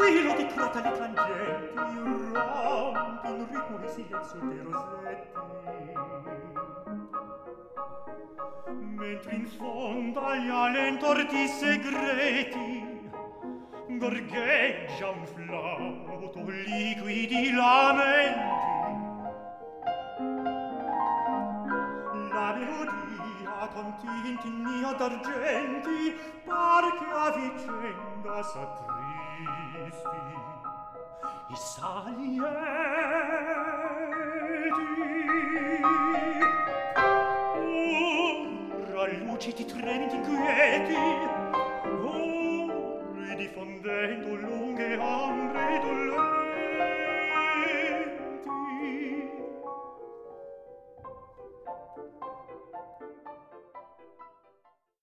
filo di crotali tangenti rompi in ritmo di silenzio dei rosetti, mentre in fondo agli alentorti segreti gorgheggia un flauto liquidi lamenti. La melodia con tintinni ad argenti par che a vicenda s'attristi i salienti. Ora lucidi tremiti inquieti, ora diffondendo lunghe ombre dolenti.